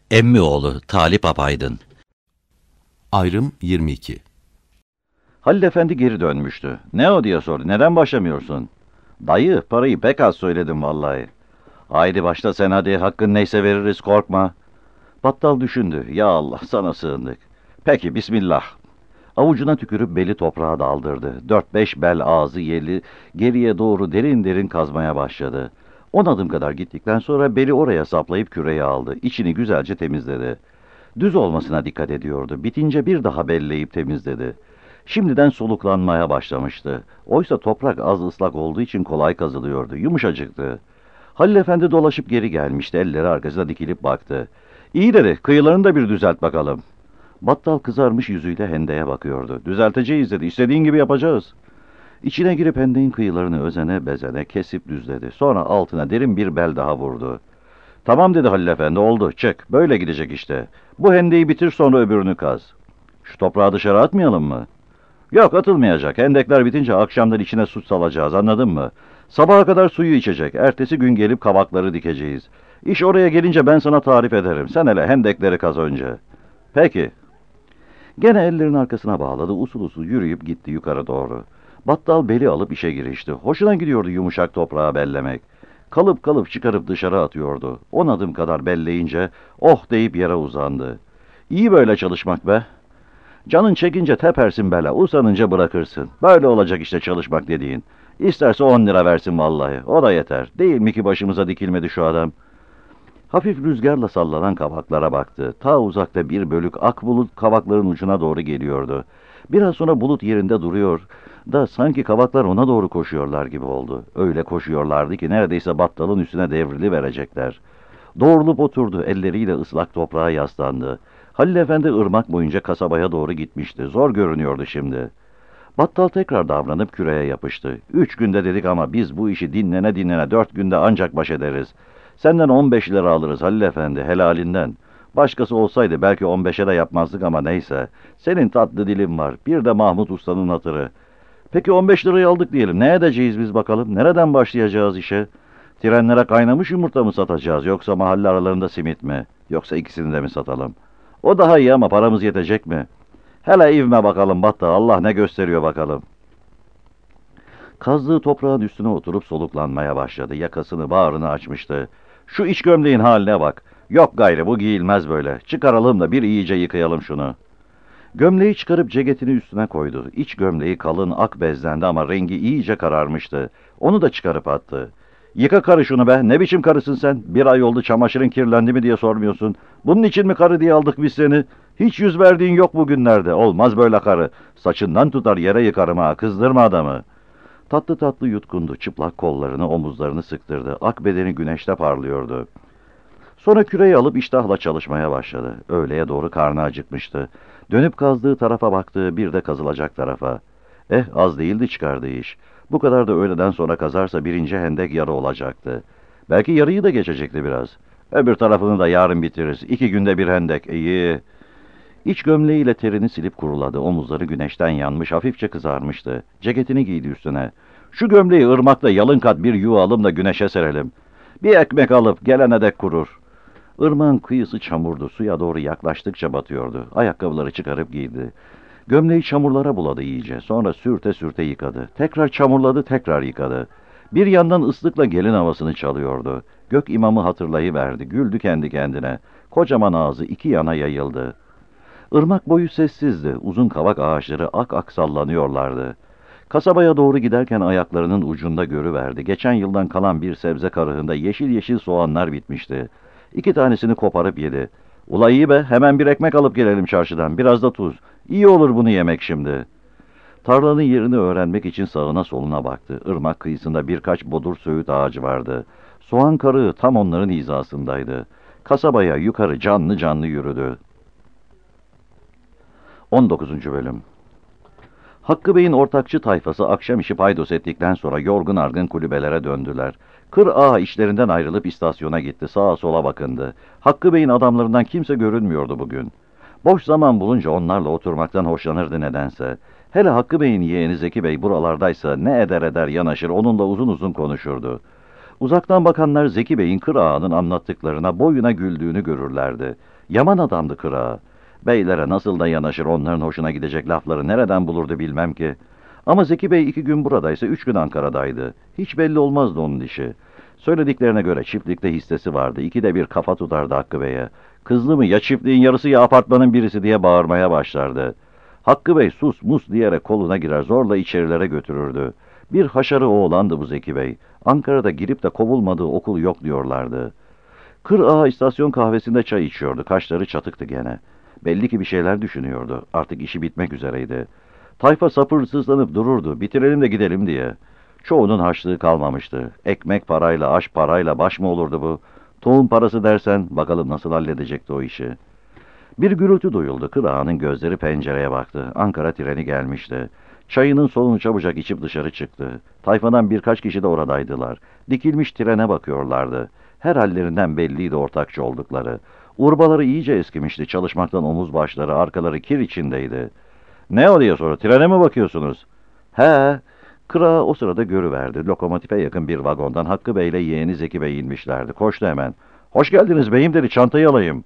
Emmi oğlu Talip Apaydın. Ayrım 22. Halil Efendi geri dönmüştü. Ne o diye sordu. Neden başlamıyorsun? Dayı, parayı pek az söyledim vallahi. Haydi başla sen hadi, hakkın neyse veririz, korkma. Battal düşündü. Ya Allah, sana sığındık. Peki, bismillah. Avucuna tükürüp beli toprağa daldırdı. 4-5 bel ağzı yeli geriye doğru derin derin kazmaya başladı. 10 adım kadar gittikten sonra beli oraya saplayıp küreği aldı. İçini güzelce temizledi. Düz olmasına dikkat ediyordu. Bitince bir daha belleyip temizledi. Şimdiden soluklanmaya başlamıştı. Oysa toprak az ıslak olduğu için kolay kazılıyordu. Yumuşacıktı. Halil Efendi dolaşıp geri gelmişti. Elleri arkasına dikilip baktı. İyi dedi, kıyılarını da bir düzelt bakalım. Battal kızarmış yüzüyle hendeye bakıyordu. Düzelteceğiz dedi, istediğin gibi yapacağız. İçine girip hendeğin kıyılarını özene bezene kesip düzledi. Sonra altına derin bir bel daha vurdu. Tamam dedi Halil Efendi, oldu, çık. Böyle gidecek işte. Bu hendeyi bitir, sonra öbürünü kaz. Şu toprağı dışarı atmayalım mı? Yok, atılmayacak. Hendekler bitince akşamdan içine su salacağız, anladın mı? Sabaha kadar suyu içecek. Ertesi gün gelip kavakları dikeceğiz. İş oraya gelince ben sana tarif ederim. Sen hele hendekleri kaz önce. Peki. Gene ellerini arkasına bağladı. Usul usul yürüyüp gitti yukarı doğru. Battal beli alıp işe girişti. Hoşuna gidiyordu yumuşak toprağı bellemek. Kalıp kalıp çıkarıp dışarı atıyordu. 10 adım kadar belleyince oh deyip yere uzandı. İyi böyle çalışmak be. Canın çekince tepersin bela, usanınca bırakırsın. Böyle olacak işte çalışmak dediğin. İsterse 10 lira versin vallahi, o da yeter. Değil mi ki başımıza dikilmedi şu adam? Hafif rüzgarla sallanan kavaklara baktı. Ta uzakta bir bölük ak bulut kavakların ucuna doğru geliyordu. Biraz sonra bulut yerinde duruyor da sanki kavaklar ona doğru koşuyorlar gibi oldu. Öyle koşuyorlardı ki neredeyse battalın üstüne devrili verecekler. Doğrulup oturdu, elleriyle ıslak toprağa yaslandı. Halil Efendi ırmak boyunca kasabaya doğru gitmişti. Zor görünüyordu şimdi. Battal tekrar davranıp küreğe yapıştı. 3 günde dedik ama biz bu işi dinlene dinlene 4 günde ancak baş ederiz. Senden 15 lira alırız Halil Efendi, helalinden. Başkası olsaydı belki 15'e de yapmazdık ama neyse. Senin tatlı dilin var, bir de Mahmut Usta'nın hatırı. Peki 15 lirayı aldık diyelim, ne edeceğiz biz bakalım? Nereden başlayacağız işe? Trenlere kaynamış yumurta mı satacağız, yoksa mahalle aralarında simit mi? Yoksa ikisini de mi satalım? O daha iyi ama paramız yetecek mi? Hele ivme bakalım Battal, Allah ne gösteriyor bakalım. Kazdığı toprağın üstüne oturup soluklanmaya başladı. Yakasını bağrını açmıştı. Şu iç gömleğin haline bak. Yok gayrı, bu giyilmez böyle. Çıkaralım da bir iyice yıkayalım şunu. Gömleği çıkarıp ceketini üstüne koydu. İç gömleği kalın ak bezlendi ama rengi iyice kararmıştı. Onu da çıkarıp attı. Yıka karı şunu be, ne biçim karısın sen? Bir ay oldu, çamaşırın kirlendi mi diye sormuyorsun. Bunun için mi karı diye aldık biz seni? Hiç yüz verdiğin yok bugünlerde. Olmaz böyle karı. Saçından tutar yere yıkarım ha, kızdırma adamı. Tatlı tatlı yutkundu, çıplak kollarını, omuzlarını sıktırdı. Ak bedeni güneşte parlıyordu. Sonra küreği alıp iştahla çalışmaya başladı. Öğleye doğru karnı acıkmıştı. Dönüp kazdığı tarafa baktı, bir de kazılacak tarafa. Az değildi çıkardığı iş. Bu kadar da öğleden sonra kazarsa birinci hendek yarı olacaktı. Belki yarıyı da geçecekti biraz. Öbür tarafını da yarın bitiririz. 2 günde bir hendek, iyi. İç gömleğiyle terini silip kuruladı. Omuzları güneşten yanmış, hafifçe kızarmıştı. Ceketini giydi üstüne. Şu gömleği ırmakla yalın kat bir yuvalım da güneşe serelim. Bir ekmek alıp gelene dek kurur. Irmağın kıyısı çamurdu. Suya doğru yaklaştıkça batıyordu. Ayakkabıları çıkarıp giydi. Gömleği çamurlara buladı iyice. Sonra sürte sürte yıkadı. Tekrar çamurladı, tekrar yıkadı. Bir yandan ıslıkla gelin havasını çalıyordu. Gök imamı hatırlayıverdi. Güldü kendi kendine. Kocaman ağzı 2 yana yayıldı. Irmak boyu sessizdi. Uzun kavak ağaçları ak ak sallanıyorlardı. Kasabaya doğru giderken ayaklarının ucunda görüverdi. Geçen yıldan kalan bir sebze karığında yeşil yeşil soğanlar bitmişti. 2 tanesini koparıp yedi. Ula iyi be, hemen bir ekmek alıp gelelim çarşıdan. Biraz da tuz. İyi olur bunu yemek şimdi. Tarlanın yerini öğrenmek için sağına soluna baktı. Irmak kıyısında birkaç bodur söğüt ağacı vardı. Soğan karığı tam onların hizasındaydı. Kasabaya yukarı canlı canlı yürüdü. 19. Bölüm. Hakkı Bey'in ortakçı tayfası akşam işi paydos ettikten sonra yorgun argın kulübelere döndüler. Kır ağa işlerinden ayrılıp istasyona gitti. Sağa sola bakındı. Hakkı Bey'in adamlarından kimse görünmüyordu bugün. Boş zaman bulunca onlarla oturmaktan hoşlanırdı nedense. Hele Hakkı Bey'in yeğeni Zeki Bey buralardaysa ne eder eder yanaşır, onunla uzun uzun konuşurdu. Uzaktan bakanlar Zeki Bey'in Kır Ağa'nın anlattıklarına boyuna güldüğünü görürlerdi. Yaman adamdı Kır Ağa. Beylere nasıl da yanaşır, onların hoşuna gidecek lafları nereden bulurdu bilmem ki. Ama Zeki Bey 2 gün buradaysa 3 gün Ankara'daydı. Hiç belli olmazdı onun işi. Söylediklerine göre çiftlikte hissesi vardı. 2'de 1 kafa tutardı Hakkı Bey'e. Kızlı mı ya çiftliğin yarısı ya apartmanın birisi diye bağırmaya başlardı. Hakkı Bey sus mus diyerek koluna girer, zorla içerilere götürürdü. Bir haşarı oğlandı bu Zeki Bey. Ankara'da girip de kovulmadığı okul yok diyorlardı. Kır Ağa istasyon kahvesinde çay içiyordu. Kaşları çatıktı gene. Belli ki bir şeyler düşünüyordu. Artık işi bitmek üzereydi. Tayfa sabırsızlanıp dururdu. Bitirelim de gidelim diye. Çoğunun harçlığı kalmamıştı. Ekmek parayla, aş parayla baş mı olurdu bu? Tohum parası dersen bakalım nasıl halledecekti o işi. Bir gürültü duyuldu. Kır Ağa'nın gözleri pencereye baktı. Ankara treni gelmişti. Çayının solunu çabucak içip dışarı çıktı. Tayfadan birkaç kişi de oradaydılar. Dikilmiş trene bakıyorlardı. Her hallerinden belliydi ortakçı oldukları. Urbaları iyice eskimişti. Çalışmaktan omuz başları, arkaları kir içindeydi. Ne o diye soru. Trene mi bakıyorsunuz? He. Kır Ağa o sırada görüverdi. Lokomotife yakın bir vagondan Hakkı Bey ile yeğeni Zeki Bey inmişlerdi. Koştu hemen. Hoş geldiniz beyim dedi. Çantayı alayım.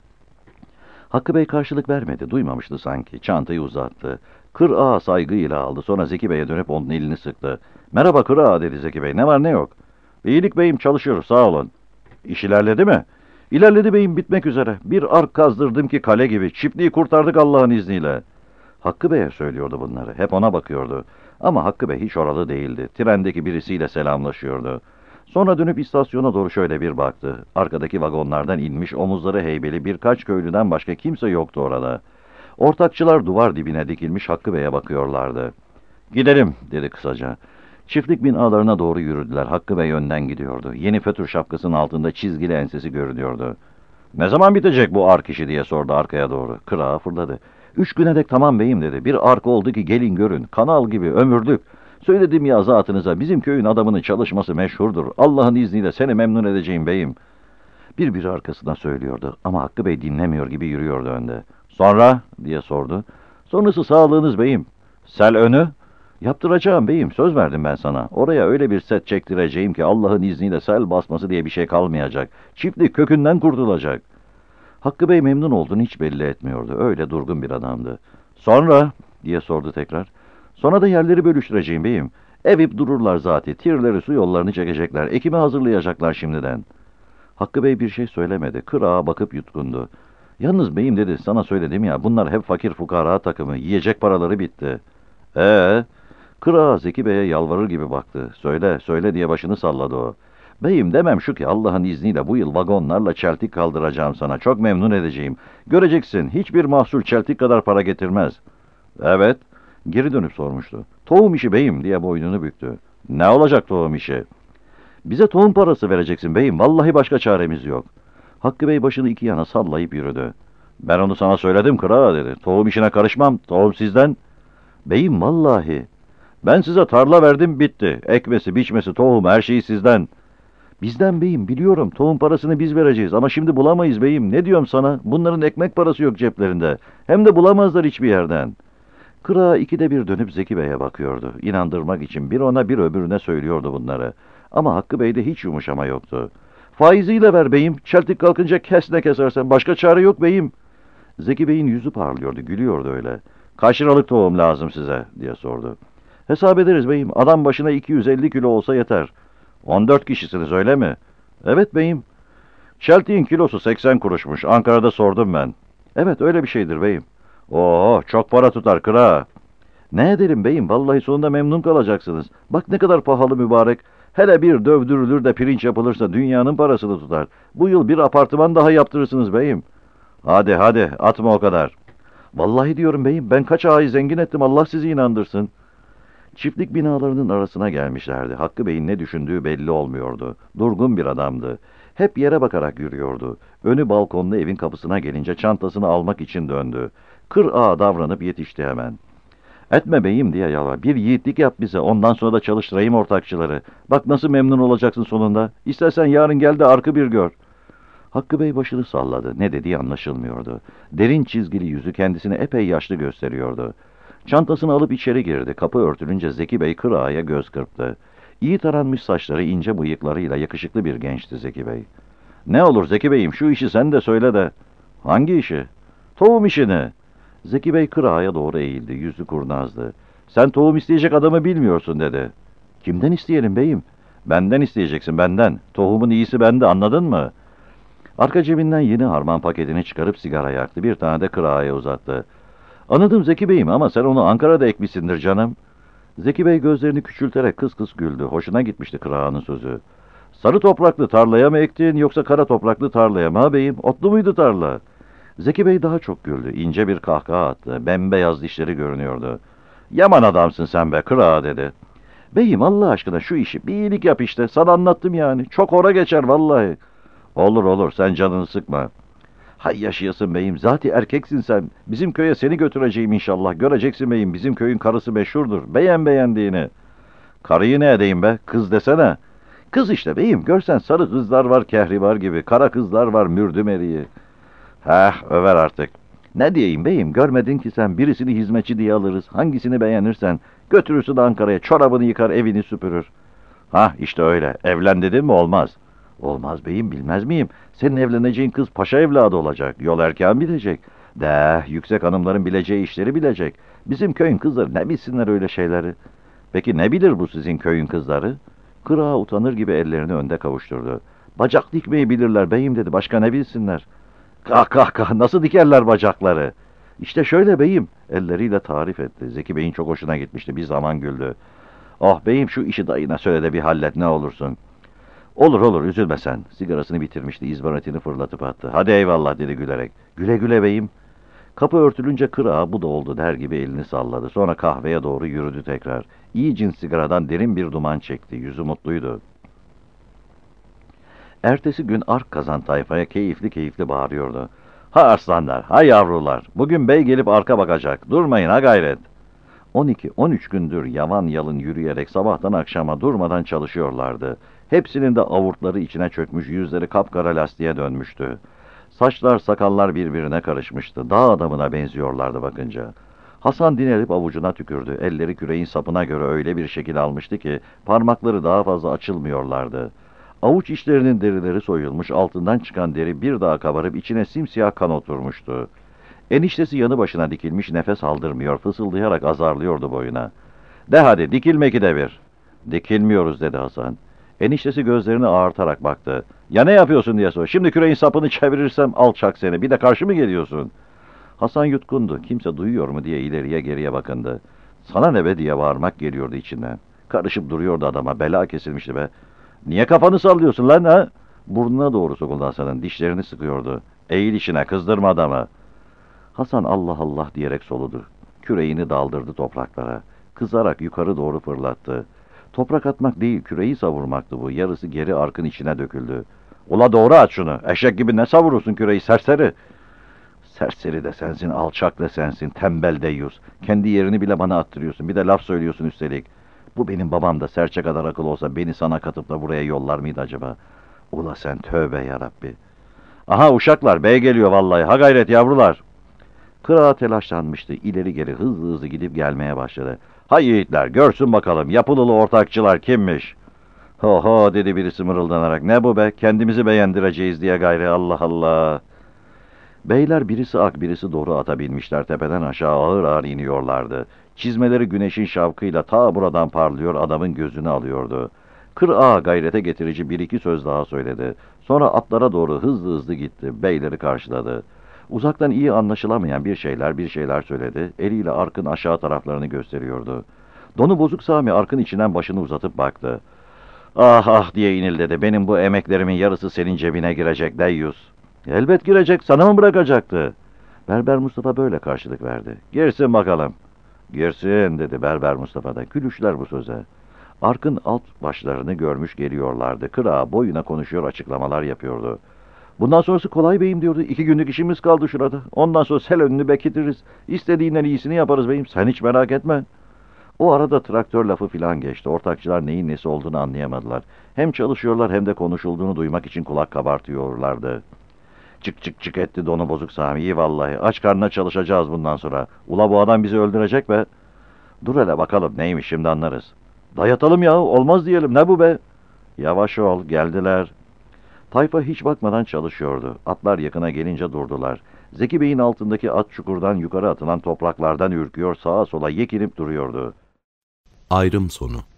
Hakkı Bey karşılık vermedi. Duymamıştı sanki. Çantayı uzattı. Kır Ağa saygıyla aldı. Sonra Zeki Bey'e dönüp onun elini sıktı. Merhaba Kır Ağa dedi Zeki Bey. Ne var ne yok? İyilik beyim, çalışıyoruz sağ olun. İş ilerledi mi? İlerledi beyim, bitmek üzere. Bir ark kazdırdım ki kale gibi. Çiftliği kurtardık Allah'ın izniyle. Hakkı Bey'e söylüyordu bunları. Hep ona bakıyordu. Ama Hakkı Bey hiç oralı değildi. Trendeki birisiyle selamlaşıyordu. Sonra dönüp istasyona doğru şöyle bir baktı. Arkadaki vagonlardan inmiş, omuzları heybeli birkaç köylüden başka kimse yoktu orada. Ortakçılar duvar dibine dikilmiş Hakkı Bey'e bakıyorlardı. Gidelim dedi kısaca. Çiftlik binalarına doğru yürüdüler. Hakkı Bey önden gidiyordu. Yeni fötr şapkasının altında çizgili ensesi görünüyordu. Ne zaman bitecek bu ark işi diye sordu arkaya doğru. Kır Ağa fırladı. 3 güne dek tamam beyim dedi. Bir ark oldu ki gelin görün. Kanal gibi ömürlük. Söyledim ya zatınıza, bizim köyün adamının çalışması meşhurdur. Allah'ın izniyle seni memnun edeceğim beyim. Bir arkasına söylüyordu ama Hakkı Bey dinlemiyor gibi yürüyordu önde. Sonra diye sordu. Sonrası sağlığınız beyim. Sel önü? Yaptıracağım beyim, söz verdim ben sana. Oraya öyle bir set çektireceğim ki Allah'ın izniyle sel basması diye bir şey kalmayacak. Çiftlik kökünden kurtulacak. Hakkı Bey memnun olduğunu hiç belli etmiyordu. Öyle durgun bir adamdı. Sonra diye sordu tekrar. Sonra da yerleri bölüştüreceğim beyim. Evip dururlar zaten. Tirleri su yollarını çekecekler. Ekimi hazırlayacaklar şimdiden. Hakkı Bey bir şey söylemedi. Kır Ağa bakıp yutkundu. Yalnız beyim dedi, sana söyledim ya, bunlar hep fakir fukara takımı. Yiyecek paraları bitti. Kır Ağa Zeki Bey'e yalvarır gibi baktı. Söyle, söyle diye başını salladı o. Beyim demem şu ki Allah'ın izniyle bu yıl vagonlarla çeltik kaldıracağım sana. Çok memnun edeceğim. Göreceksin, hiçbir mahsul çeltik kadar para getirmez. Evet. Geri dönüp sormuştu. Tohum işi beyim diye boynunu büktü. Ne olacak tohum işi? Bize tohum parası vereceksin beyim. Vallahi başka çaremiz yok. Hakkı Bey başını iki yana sallayıp yürüdü. Ben onu sana söyledim Kır Ağa dedi. Tohum işine karışmam. Tohum sizden. Beyim vallahi. Ben size tarla verdim bitti. Ekmesi, biçmesi, tohum her şeyi sizden. Bizden beyim biliyorum. Tohum parasını biz vereceğiz ama şimdi bulamayız beyim. Ne diyorum sana? Bunların ekmek parası yok ceplerinde. Hem de bulamazlar hiçbir yerden. Kır Ağa 2'de 1 dönüp Zeki Bey'e bakıyordu. İnandırmak için bir ona bir öbürüne söylüyordu bunları. Ama Hakkı Bey'de hiç yumuşama yoktu. Faiziyle ver beyim. Çeltik kalkınca kes ne kesersen. Başka çare yok beyim. Zeki Bey'in yüzü parlıyordu. Gülüyordu öyle. Kaç liralık tohum lazım size diye sordu. Hesap ederiz beyim. Adam başına 250 kilo olsa yeter. 14 kişisiniz öyle mi? Evet beyim. Çeltiğin kilosu 80 kuruşmuş. Ankara'da sordum ben. Evet öyle bir şeydir beyim. Oo çok para tutar Kır Ağa. Ne edelim beyim? Vallahi sonunda memnun kalacaksınız. Bak ne kadar pahalı mübarek. Hele bir dövdürülür de pirinç yapılırsa dünyanın parasını tutar. Bu yıl bir apartman daha yaptırırsınız beyim. Hadi hadi atma o kadar. Vallahi diyorum beyim, ben kaç ağayı zengin ettim, Allah sizi inandırsın. Çiftlik binalarının arasına gelmişlerdi. Hakkı Bey'in ne düşündüğü belli olmuyordu. Durgun bir adamdı. Hep yere bakarak yürüyordu. Önü balkonlu evin kapısına gelince çantasını almak için döndü. Kır Ağa davranıp yetişti hemen. Etme beyim diye yalvar. Bir yiğitlik yap bize. Ondan sonra da çalıştırayım ortakçıları. Bak nasıl memnun olacaksın sonunda. İstersen yarın gel de arkı bir gör. Hakkı Bey başını salladı. Ne dediği anlaşılmıyordu. Derin çizgili yüzü kendisini epey yaşlı gösteriyordu. Çantasını alıp içeri girdi. Kapı örtülünce Zeki Bey Kır Ağa'ya göz kırptı. İyi taranmış saçları, ince bıyıklarıyla yakışıklı bir gençti Zeki Bey. Ne olur Zeki Bey'im, şu işi sen de söyle de. Hangi işi? Tohum işini. Zeki Bey kırağaya doğru eğildi, yüzü kurnazdı. Sen tohum isteyecek adamı bilmiyorsun dedi. Kimden isteyelim beyim? Benden isteyeceksin, benden. Tohumun iyisi bende, anladın mı? Arka cebinden yeni harman paketini çıkarıp sigara yaktı. Bir tane de kırağaya uzattı. Anladım Zeki Bey'im ama sen onu Ankara'da ekmişsindir canım. Zeki Bey gözlerini küçülterek kıs kıs güldü. Hoşuna gitmişti kırağının sözü. Sarı topraklı tarlaya mı ektin yoksa kara topraklı tarlaya mı ha beyim? Otlu muydu tarla? Zeki Bey daha çok güldü. İnce bir kahkaha attı. Bembeyaz dişleri görünüyordu. Yaman adamsın sen be kırağa dedi. Beyim Allah aşkına şu işi bir iyilik yap işte. Sana anlattım yani. Çok ora geçer vallahi. Olur olur sen canını sıkma. Hay yaşayasın beyim. Zaten erkeksin sen. Bizim köye seni götüreceğim inşallah. Göreceksin beyim. Bizim köyün karısı meşhurdur. Beğen beğendiğini. Karıyı ne edeyim be? Kız desene. Kız işte beyim. Görsen sarı kızlar var kehribar gibi. Kara kızlar var mürdüm eriği. Heh över artık. Ne diyeyim beyim? Görmedin ki sen. Birisini hizmetçi diye alırız. Hangisini beğenirsen. Götürürsün Ankara'ya. Çorabını yıkar evini süpürür. Hah işte öyle. Evlen dedin mi olmaz. Olmaz beyim bilmez miyim? Senin evleneceğin kız paşa evladı olacak. Yol erken bitecek. Yüksek hanımların bileceği işleri bilecek. Bizim köyün kızları ne bilsinler öyle şeyleri? Peki ne bilir bu sizin köyün kızları? Kırağa utanır gibi ellerini önde kavuşturdu. Bacak dikmeyi bilirler beyim dedi. Başka ne bilsinler? Kah kah kah nasıl dikerler bacakları? İşte şöyle beyim. Elleriyle tarif etti. Zeki Bey'in çok hoşuna gitmişti. Bir zaman güldü. Oh beyim şu işi dayına söyle de bir hallet ne olursun. Olur olur üzülme sen. Sigarasını bitirmişti. İzmaritini fırlatıp attı. Hadi eyvallah dedi gülerek. Güle güle beyim. Kapı örtülünce kırağa bu da oldu der gibi elini salladı. Sonra kahveye doğru yürüdü tekrar. İyi cins sigaradan derin bir duman çekti. Yüzü mutluydu. Ertesi gün ark kazan tayfaya keyifli keyifli bağırıyordu. Ha arslanlar, ha yavrular. Bugün bey gelip arka bakacak. Durmayın ha gayret. 12-13 gündür yavan yalın yürüyerek sabahtan akşama durmadan çalışıyorlardı. Hepsinin de avurtları içine çökmüş, yüzleri kapkara lastiğe dönmüştü. Saçlar, sakallar birbirine karışmıştı. Dağ adamına benziyorlardı bakınca. Hasan dinelip avucuna tükürdü. Elleri küreğin sapına göre öyle bir şekil almıştı ki parmakları daha fazla açılmıyorlardı. Avuç içlerinin derileri soyulmuş, altından çıkan deri bir daha kabarıp içine simsiyah kan oturmuştu. Eniştesi yanı başına dikilmiş nefes aldırmıyor, fısıldayarak azarlıyordu boyuna. De hadi dikilmeki de bir. Dikilmiyoruz dedi Hasan. Eniştesi gözlerini ağartarak baktı. Ya ne yapıyorsun diye sor. Şimdi küreğin sapını çevirirsem alçak seni. Bir de karşı mı geliyorsun? Hasan yutkundu. Kimse duyuyor mu diye ileriye geriye bakındı. Sana ne be diye bağırmak geliyordu içinden. Karışıp duruyordu adama. Bela kesilmişti be. Niye kafanı sallıyorsun lan ha? Burnuna doğru sokuldu Hasan'ın. Dişlerini sıkıyordu. Eğil işine kızdırma adamı. Hasan Allah Allah diyerek soludu. Küreğini daldırdı topraklara. Kızarak yukarı doğru fırlattı. Toprak atmak değil, küreği savurmaktı bu. Yarısı geri arkın içine döküldü. Ula doğru at şunu. Eşek gibi ne savurursun küreği serseri? Serseri de sensin, alçak da sensin, tembel deyyus. Kendi yerini bile bana attırıyorsun. Bir de laf söylüyorsun üstelik. Bu benim babam da serçe kadar akıl olsa beni sana katıp da buraya yollar mıydı acaba? Ula sen tövbe yarabbi. Aha uşaklar, bey geliyor vallahi. Ha gayret yavrular. Kırağa telaşlanmıştı. İleri geri hızlı hızlı gidip gelmeye başladı. Hay yiğitler görsün bakalım yapılılı ortakçılar kimmiş? Ho ho dedi birisi mırıldanarak. Ne bu be kendimizi beğendireceğiz diye gayri Allah Allah. Beyler birisi ak birisi doğru ata binmişler tepeden aşağı ağır ağır iniyorlardı. Çizmeleri güneşin şavkıyla ta buradan parlıyor adamın gözünü alıyordu. Kırağa gayrete getirici bir iki söz daha söyledi. Sonra atlara doğru hızlı hızlı gitti. Beyleri karşıladı. Uzaktan iyi anlaşılamayan bir şeyler söyledi. Eliyle arkın aşağı taraflarını gösteriyordu. Donu bozuk Sami arkın içinden başını uzatıp baktı. Ah ah diye inildedi. Benim bu emeklerimin yarısı senin cebine girecek deyyus. Elbet girecek. Sana mı bırakacaktı? Berber Mustafa böyle karşılık verdi. Girsin bakalım. Girsin dedi Berber Mustafa da. Gülüşler bu söze. Arkın alt başlarını görmüş geliyorlardı. Kırağa boyuna konuşuyor açıklamalar yapıyordu. Bundan sonrası kolay beyim diyordu. 2 günlük işimiz kaldı şurada. Ondan sonra sel önünü bekletiriz. İstediğinden iyisini yaparız beyim. Sen hiç merak etme. O arada traktör lafı filan geçti. Ortakçılar neyin nesi olduğunu anlayamadılar. Hem çalışıyorlar hem de konuşulduğunu duymak için kulak kabartıyorlardı. Çık çık çık etti donu bozuk Sami. İyi vallahi. Aç karnına çalışacağız bundan sonra. Ula bu adam bizi öldürecek be. Dur hele bakalım neymiş şimdi anlarız. Dayatalım ya, olmaz diyelim, ne bu be? Yavaş ol, geldiler. Tayfa hiç bakmadan çalışıyordu. Atlar yakına gelince durdular. Zeki Bey'in altındaki at çukurdan yukarı atılan topraklardan ürküyor, sağa sola yekilip duruyordu. Ayrım sonu.